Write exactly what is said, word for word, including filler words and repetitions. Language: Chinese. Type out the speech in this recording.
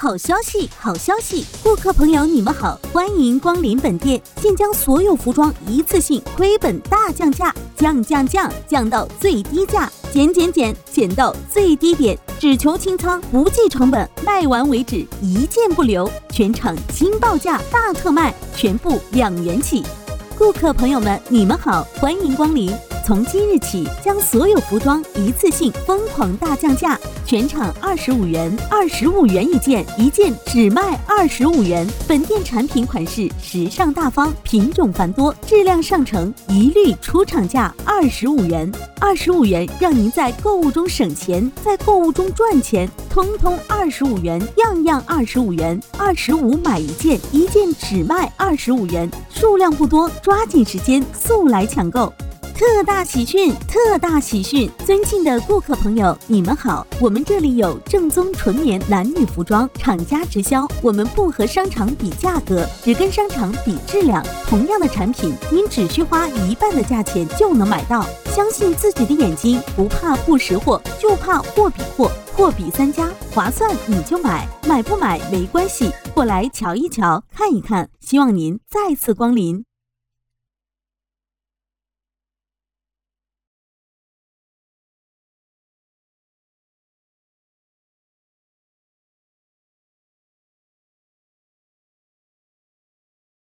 好消息，好消息！顾客朋友，你们好，欢迎光临本店，现将所有服装一次性亏本大降价，降降降降到最低价，减减减减到最低点，只求清仓，不计成本，卖完为止，一件不留，全场惊报价大特卖，全部两元起。顾客朋友们，你们好，欢迎光临。从今日起，将所有服装一次性疯狂大降价，全场二十五元，二十五元一件，一件只卖二十五元。本店产品款式时尚大方，品种繁多，质量上乘，一律出厂价二十五元。二十五元让您在购物中省钱，在购物中赚钱，通通二十五元，样样二十五元，二十五买一件，一件只卖二十五元，数量不多，抓紧时间，速来抢购。特大喜讯，特大喜讯！尊敬的顾客朋友，你们好，我们这里有正宗纯棉男女服装，厂家直销，我们不和商场比价格，只跟商场比质量。同样的产品，您只需花一半的价钱就能买到。相信自己的眼睛，不怕不识货，就怕货比货，货比三家，划算你就买，买不买没关系，过来瞧一瞧，看一看，希望您再次光临。